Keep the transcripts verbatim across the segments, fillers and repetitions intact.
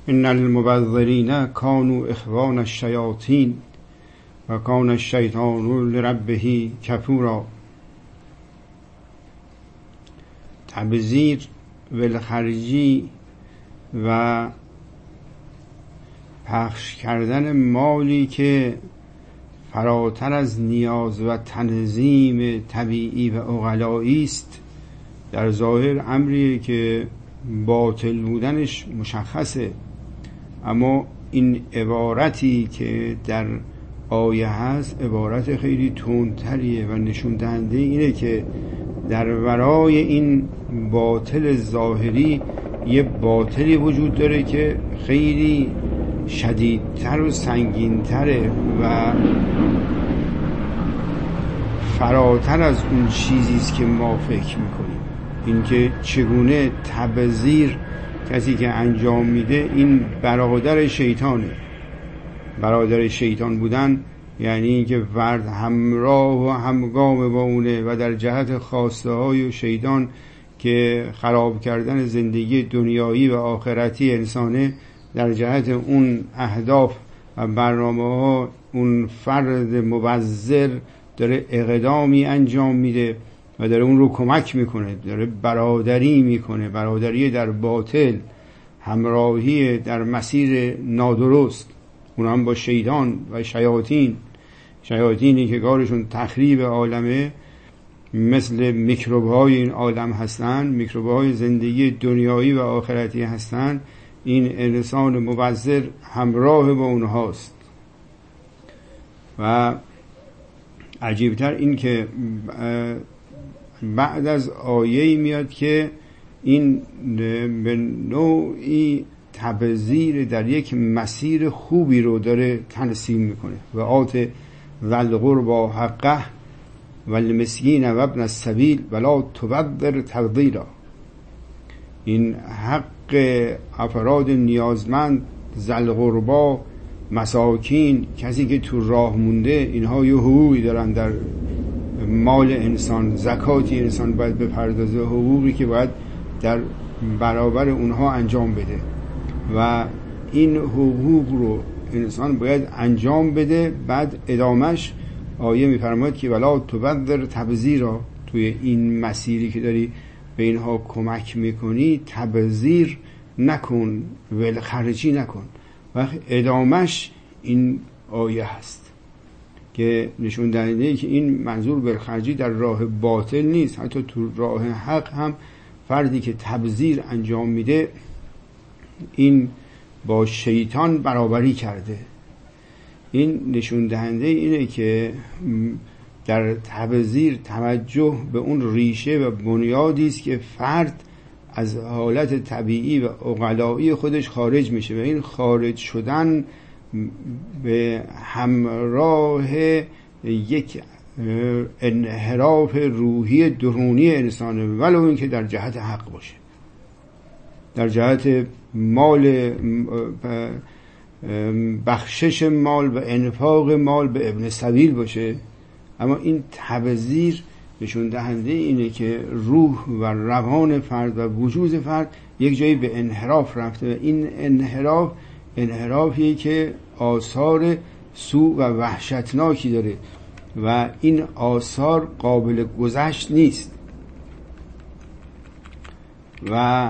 ان المبذرین کانوا اخوان الشیاطین و کان الشیطان لربه کفورا. تبذیر، ولخرجی و پخش کردن مالی که فراتر از نیاز و تنظیم طبیعی و عقلایی است، در ظاهر امری که باطل بودنش مشخصه، اما این عبارتی که در آیه هست عبارت خیلی تندتریه و نشون دهنده اینه که در ورای این باطل ظاهری یه باطلی وجود داره که خیلی شدیدتر و سنگینتره و فراتر از اون چیزیست که ما فکر میکنیم. اینکه چگونه تبذیر کسی که انجام میده این برادر شیطانه. برادر شیطان بودن یعنی اینکه فرد همراه و همگام با اونه و در جهت خواسته های شیطان که خراب کردن زندگی دنیایی و آخرتی انسانه، در جهت اون اهداف و برنامه ها اون فرد مبذر داره اقدامی انجام میده و داره اون رو کمک میکنه، داره برادری میکنه، برادری در باطل، همراهی در مسیر نادرست، اون هم با شیطان و شیاطین. شیاطینی که کارشون تخریب عالمه، مثل میکروب های این عالم هستن، میکروب های زندگی دنیایی و آخرتی هستن. این انسان مبذر همراه با اونهاست. و عجیبتر این که بعد از آیه‌ای میاد که این به نوعی تبذیر در یک مسیر خوبی رو داره ترسیم میکنه. و آت ذوالقربی حقه والمسکین و ابن السبیل ولا تبذر تبذیرا. این حق افراد نیازمند، ذوالقربی، مساکین، کسی که تو راه مونده، اینها یه حقوقی دارن در مال انسان، زکاتی انسان باید بپردازه، حقوقی که باید در برابر اونها انجام بده و این حقوق رو انسان باید انجام بده. بعد ادامش آیه میفرماید که ولا تبذر تبذیرا، توی این مسیری که داری به اینها کمک میکنی تبذیر نکن، ولخرجی نکن. و ادامش این آیه هست که نشون دهنده که این منظور ولخرجی در راه باطل نیست، حتی تو راه حق هم فردی که تبذیر انجام میده این با شیطان برابری کرده. این نشون دهنده اینه که در تبذیر توجه به اون ریشه و بنیادی است که فرد از حالت طبیعی و عقلایی خودش خارج میشه و این خارج شدن به همراه یک انحراف روحی درونی انسانه، ولو اینکه در جهت حق باشه، در جهت مال، بخشش مال و انفاق مال به ابن سبیل باشه. اما این تبذیر نشون دهنده اینه که روح و روان فرد و وجود فرد یک جایی به انحراف رفته و این انحراف انحرافیه که آثار سوء و وحشتناکی داره و این آثار قابل گذشت نیست. و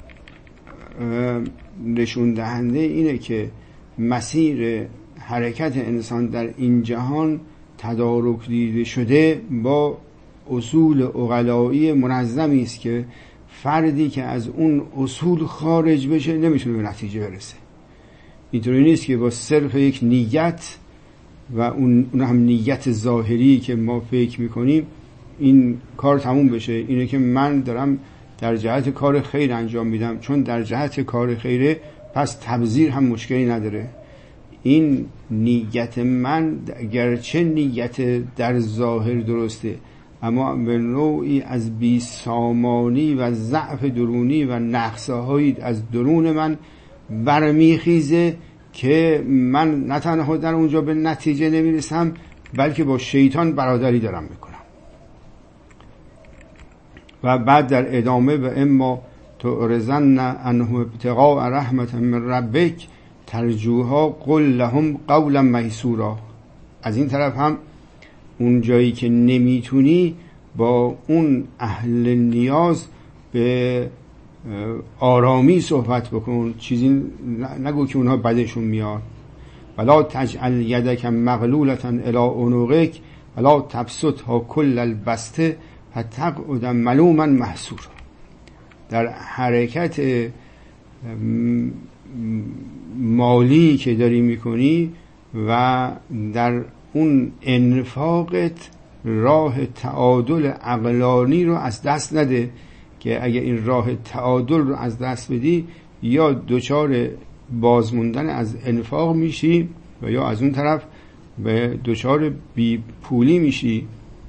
نشون دهنده اینه که مسیر حرکت انسان در این جهان تدارک دیده شده با اصول عقلایی منظمی است که فردی که از اون اصول خارج بشه نمیتونه به نتیجه برسه. اینطوری نیست که با صرف یک نیت و اون هم نیت ظاهری که ما فکر میکنیم این کار تموم بشه. اینه که من دارم در جهت کار خیر انجام میدم، چون در جهت کار خیره پس تبذیر هم مشکلی نداره. این نیت من گرچه نیت در ظاهر درسته، اما به نوعی از بیسامانی و ضعف درونی و نقصه‌هایی از درون من برمیخیزه که من نه تنها در اونجا به نتیجه نمیرسم بلکه با شیطان برادری دارم میکنم. و بعد در ادامه و اما تعرضن عنهم ابتغاء رحمة من ربک ترجوها قل لهم قولا میسورا. از این طرف هم اون جایی که نمیتونی با اون اهل نیاز به آرامی صحبت بکن، چیزی نگو که اونها بدشون میاد. ولا تجعل یدک مغلولة الی عنقک ولا تبسطها کل البسط فتقعد ملوما محسورا. در حرکت مالی که داری میکنی و در اون انفاقت راه تعادل عقلانی رو از دست نده، که اگه این راه تعادل رو از دست بدی یا دچار بازموندن از انفاق میشی و یا از اون طرف به دچار بی پولی میشی.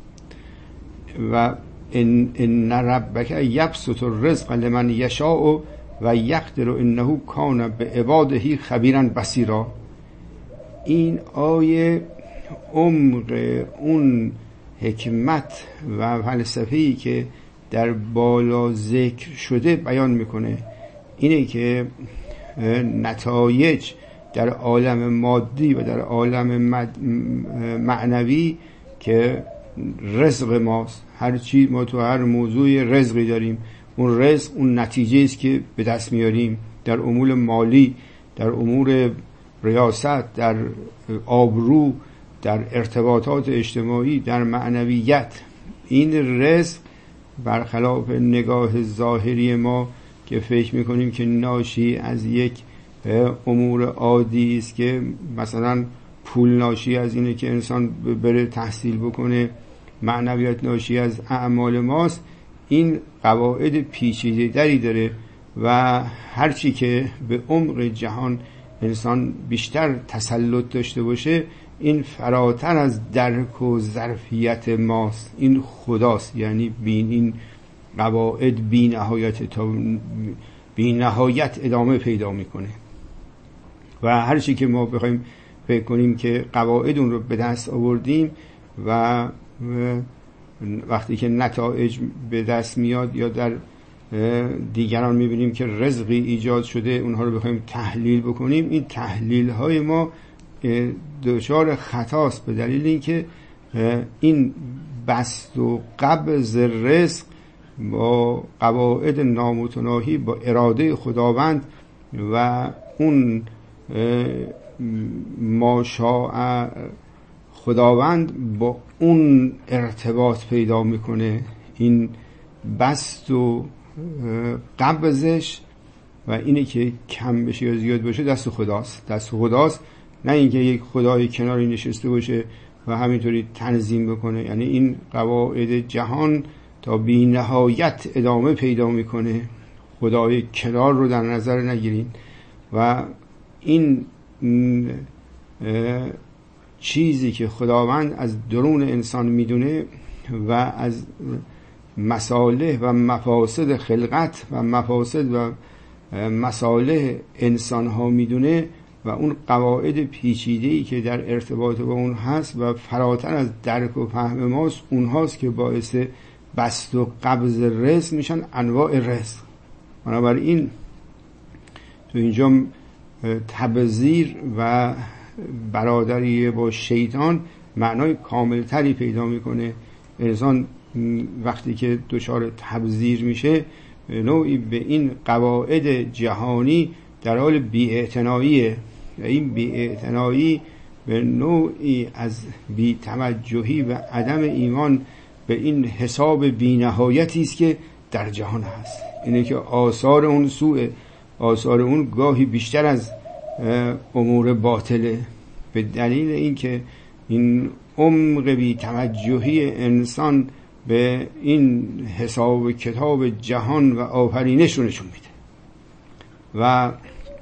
و ان ان ربک یبسط الرزق لمن یشاء و یقدر انه کان بعباده خبیرا بصیرا. این آیه عمق اون حکمت و فلسفه‌ای که در بالا ذکر شده بیان میکنه. اینه که نتایج در عالم مادی و در عالم معنوی که رزق ماست، هر چیز ما تو هر موضوع رزقی داریم، اون رزق اون نتیجه است که به دست میاریم در امور مالی، در امور ریاست، در آبرو، در ارتباطات اجتماعی، در معنویت. این رزق برخلاف نگاه ظاهری ما که فکر میکنیم که ناشی از یک امور عادی است، که مثلا پول ناشی از اینه که انسان بره تحصیل بکنه، معنویت ناشی از اعمال ماست. این قواعد پیچیده دری داره و هرچی که به عمق جهان انسان بیشتر تسلط داشته باشه، این فراتر از درک و ظرفیت ماست. این خداست، یعنی بین این قواعد بی نهایت تا بی نهایت ادامه پیدا میکنه و هر چی که ما بخوایم فکر کنیم که قواعد اون رو به دست آوردیم و وقتی که نتایج به دست میاد یا در دیگران میبینیم که رزقی ایجاد شده، اونها رو بخوایم تحلیل بکنیم، این تحلیل های ما دچار خطاست، به دلیل اینکه این بسط و قبض رزق با قواعد نامتناهی با اراده خداوند و اون ماشاء خداوند با اون ارتباط پیدا میکنه. این بسط و قبضش و اینه که کم بشه یا زیاد باشه دست خداست، دست خداست، نه اینکه یک خدای کناری نشسته باشه و همینطوری تنظیم بکنه. یعنی این قواعد جهان تا بی نهایت ادامه پیدا میکنه. خدای کنار رو در نظر نگیرین و این چیزی که خداوند از درون انسان میدونه و از مصالح و مفاسد خلقت و مفاسد و مصالح انسان ها میدونه و اون قواعد پیچیده‌ای که در ارتباط با اون هست و فراتر از درک و فهم ماست، اون هاست که باعث بسط و قبض رزق میشن، انواع رزق. بنابراین تو اینجا تبذیر و برادری با شیطان معنای کاملتری پیدا میکنه. انسان وقتی که دچار تبذیر میشه، نوعی به این قواعد جهانی در حال بی‌اعتناییه و این بی‌اعتنایی به نوعی از بی‌توجهی و عدم ایمان به این حساب بی‌نهایتی است که در جهان هست. اینه که آثار اون سوء، آثار اون گاهی بیشتر از امور باطله، به دلیل اینکه این عمق بی‌توجهی انسان به این حساب کتاب جهان و آفرینش رو نشون میده. و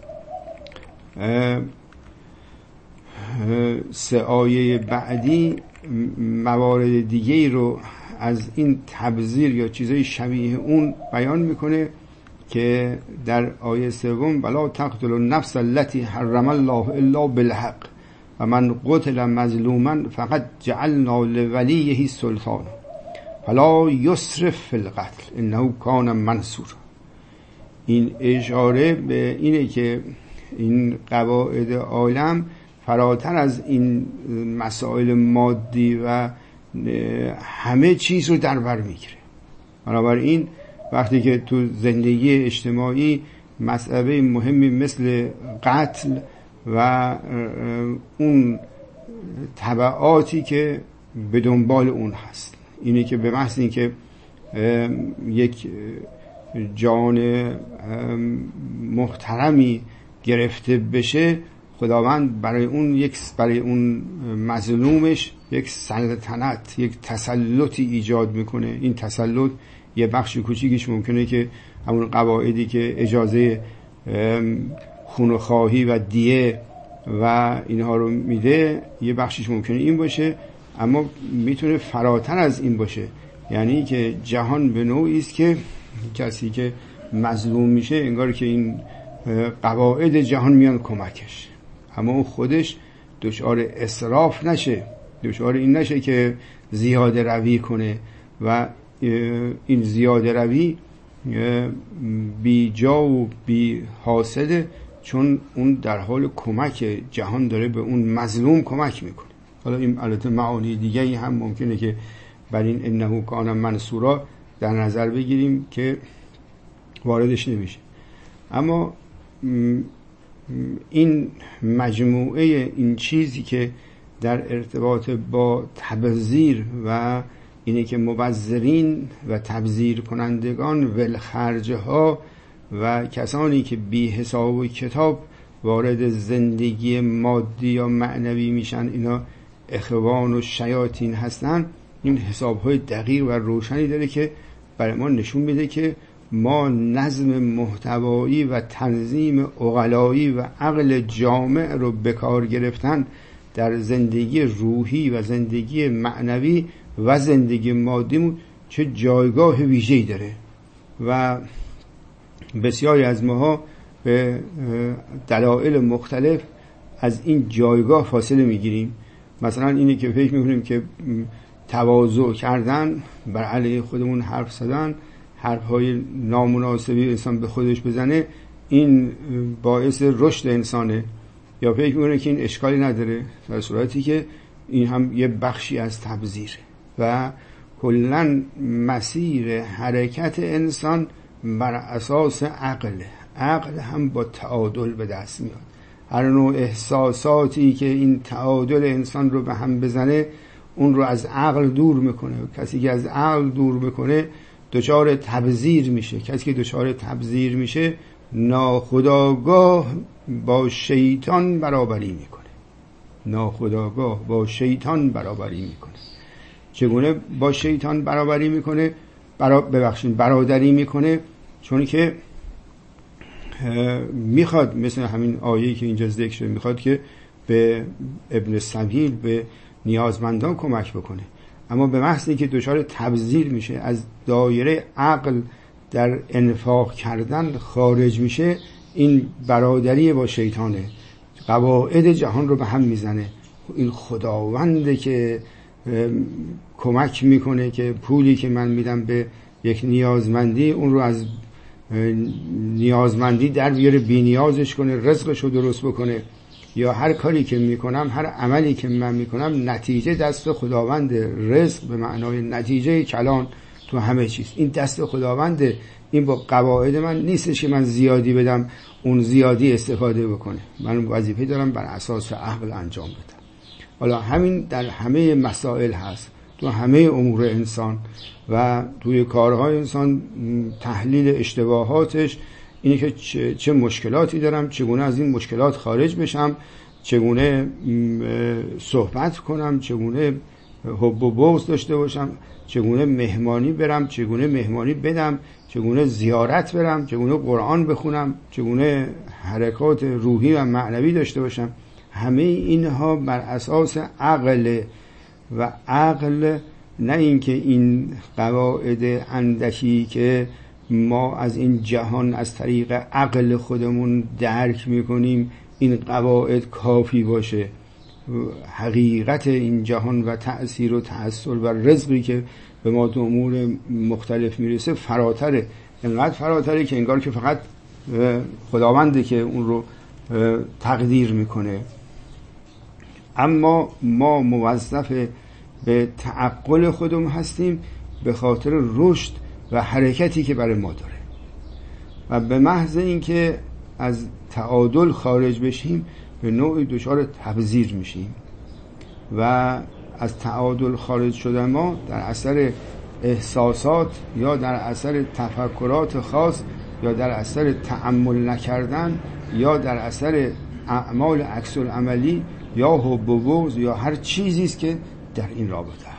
سه آیه بعدی موارد دیگه رو از این تبذیر یا چیزای شبیه اون بیان میکنه که در آیه سوم ولا تقتلوا النفس التي حرم الله الا بالحق و من قتل مظلوما فقد جعلنا لولیه سلطانا فلا یسرف فی القتل انه کان منصورا. این اشاره به اینه که این قواعد عالم فراتر از این مسائل مادی و همه چیز رو در بر میگیره. بنابراین وقتی که تو زندگی اجتماعی مسئله مهمی مثل قتل و اون تبعاتی که به دنبال اون هست، اینه که به محض این که یک جان محترمی گرفته بشه، خداوند برای اون یک برای اون مظلومش یک سلطنت، یک تسلطی ایجاد میکنه. این تسلط یه بخش کوچیکش ممکنه که همون قواعدی که اجازه خونخواهی و دیه و اینها رو میده، یه بخشش ممکنه این باشه، اما میتونه فراتر از این باشه. یعنی که جهان به نوعی است که کسی که مظلوم میشه انگار که این قواعد جهان میان کمکش، اما اون خودش دچار اسراف نشه، دچار این نشه که زیاده روی کنه و این زیاده روی بی جا و بی حاصله، چون اون در حال کمک، جهان داره به اون مظلوم کمک میکنه. حالا این البته معانی دیگه هم ممکنه که بر این انه کان منصورا در نظر بگیریم که واردش نمیشه. اما این مجموعه این چیزی که در ارتباط با تبذیر و اینه که مبذرین و تبذیر کنندگان ولخرجه ها و کسانی که بی حساب و کتاب وارد زندگی مادی یا معنوی میشن، اینا اخوان و شیاطین هستن، این حساب های دقیق و روشنی داره که برای ما نشون میده که ما نظم محتوایی و تنظیم عقلایی و عقل جامع رو به کار گرفتن در زندگی روحی و زندگی معنوی و زندگی مادیمون چه جایگاه ویژه‌ای داره. و بسیاری از ماها به دلایل مختلف از این جایگاه فاصله میگیریم. مثلا اینه که فکر میکنیم که تواضع کردن، بر علیه خودمون حرف زدن، حرفهای نامناسبی انسان به خودش بزنه، این باعث رشد انسانه، یا فکر میکنه که این اشکالی نداره، در صورتی که این هم یه بخشی از تبذیره. و کلن مسیر حرکت انسان بر اساس عقل، عقل هم با تعادل به دست میاد. هر نوع احساساتی که این تعادل انسان رو به هم بزنه، اون رو از عقل دور میکنه. کسی که از عقل دور میکنه دچار تبذیر میشه. کسی که دچار تبذیر میشه ناخودآگاه با شیطان برابری میکنه. ناخودآگاه با شیطان برابری میکنه. چگونه با شیطان برابری میکنه؟ برا ببخشید برادری میکنه، چون که میخواد، مثل همین آیه‌ای که اینجا ذکر شده، میخواد که به ابن السبیل، به نیازمندان کمک بکنه. اما به محض اینکه دچار تبذیر میشه، از دایره عقل در انفاق کردن خارج میشه، این برادری با شیطانه، قواعد جهان رو به هم میزنه. این خداونده که کمک میکنه که پولی که من میدم به یک نیازمندی، اون رو از نیازمندی در بیاره، بی نیازش کنه، رزقش رو درست بکنه. یا هر کاری که میکنم، هر عملی که من میکنم، نتیجه دست خداوند. رزق به معنای نتیجه کلان تو همه چیز این دست خداونده. این با قواعد من نیستش که من زیادی بدم اون زیادی استفاده بکنه. من وظیفه دارم بر اساس عقل انجام بدم. حالا همین در همه مسائل هست، تو همه امور انسان و توی کارهای انسان. تحلیل اشتباهاتش اینه که چه, چه مشکلاتی دارم، چگونه از این مشکلات خارج بشم، چگونه صحبت کنم، چگونه حب و بغض داشته باشم، چگونه مهمانی برم، چگونه مهمانی بدم، چگونه زیارت برم، چگونه قرآن بخونم، چگونه حرکات روحی و معنوی داشته باشم. همه اینها بر اساس عقل و عقل، نه اینکه این قواعد اندکی که ما از این جهان از طریق عقل خودمون درک میکنیم این قواعد کافی باشه. حقیقت این جهان و تأثیر و تأثیر و رزقی که به ما تو امور مختلف میرسه فراتره، اینقدر فراتره که انگار که فقط خداونده که اون رو تقدیر میکنه. اما ما موظف به تعقل خودمون هستیم به خاطر رشد و حرکتی که برای ما داره، و به محض اینکه از تعادل خارج بشیم به نوعی دچار تبذیر میشیم و از تعادل خارج شدن ما در اثر احساسات یا در اثر تفکرات خاص یا در اثر تأمل نکردن یا در اثر اعمال عکس العملی یا حب و بغض یا هر چیزی است که در این رابطه